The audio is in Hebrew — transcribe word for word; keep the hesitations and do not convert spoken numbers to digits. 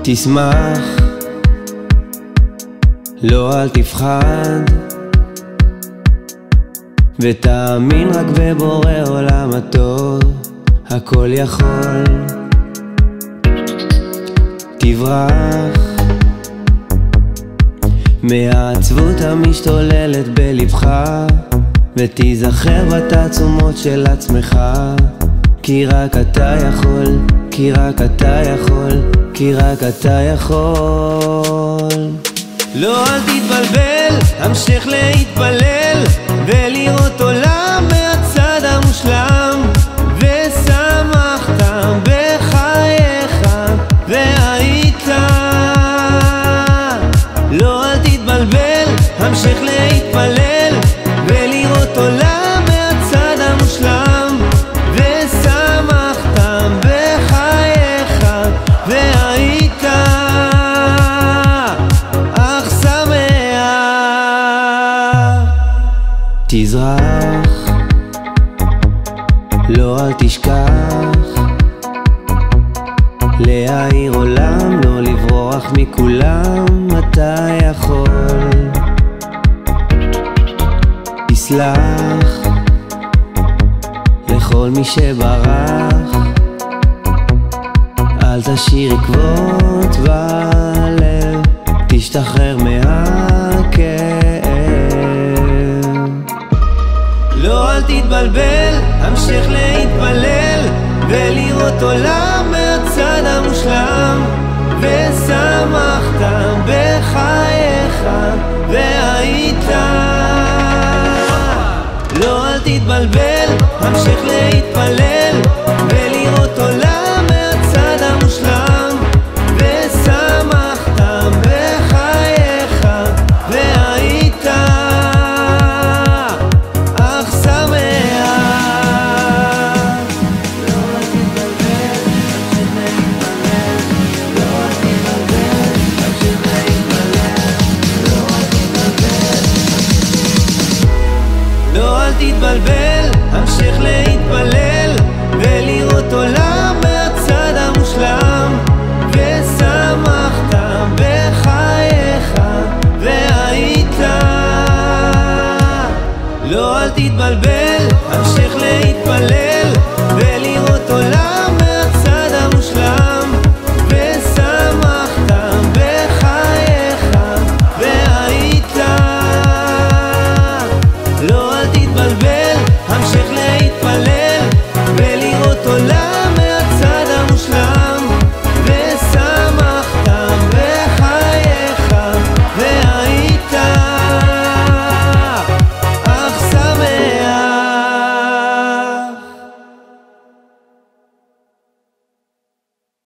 תשמח, לא אל תפחד, ותאמין רק בבורא עולם הטוב, הכל יכול. תברח מהעצבות המשתוללת בלבך, ותיזכר בתעצומות של עצמך, כי רק אתה יכול, כי רק אתה יכול, כי רק אתה יכול. לא אל תתבלבל, המשך להתפלל ולראות עולם מהצד המושלם, ושמחת בחייך והיית. לא אל תתבלבל, המשך להתפלל ולראות עולם מהצד המושלם, ושמחת בחייך והיית אך שמח. תזרח, לא אל תשכח, להאיר עולם, לא לברוח מכולם, אתה יכול. תסלח לכל מי שברח, אל תשאיר עקבות בלב, תשתחרר מהכאב. לא אל תתבלבל, המשך להתפלל ולראות עולם מהצד המושלם, ושמחת בחייך והיית. לא אל תתבלבל, המשך להתפלל ולראות עולם מהצד המושלם, ושמחת בחייך והיית אך שמח. לא אל תתבלבל, המשך להתפלל, לא אל תתבלבל, המשך להתפלל, לא אל תתבלבל. לא אל תתבלבל, המשך להתפלל ולראות עולם מהצד המושלם, ושמחת בחייך והיית. לא אל תתבלבל, המשך להתפלל